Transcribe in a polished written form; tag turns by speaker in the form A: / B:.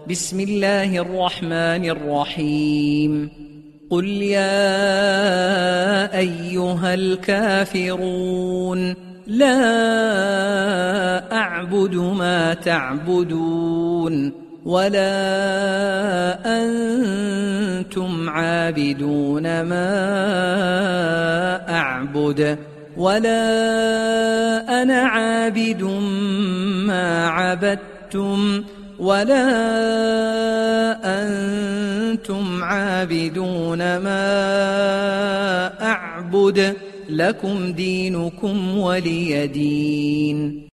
A: بسم الله الرحمن الرحيم قل يا أيها الكافرون لا أعبد ما تعبدون ولا أنتم عابدون ما أعبد ولا أنا عابد ما عبدتم ولا أنتم عابدون ما أعبد لكم دينكم ولي دين.